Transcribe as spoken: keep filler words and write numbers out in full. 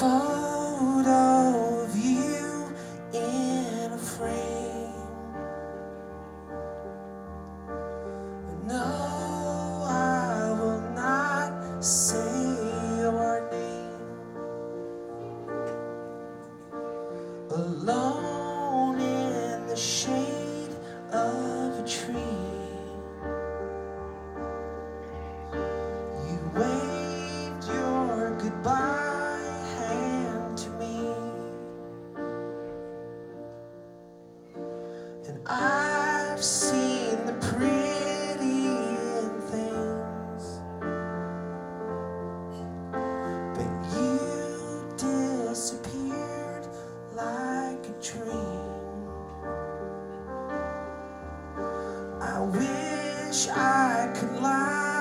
photo of you in a frame. No, I will not say your name. Alone in the shade of a tree, you waved your goodbye hand to me, and I've seen the pretty in things, but you disappeared like a dream. I wish I could lie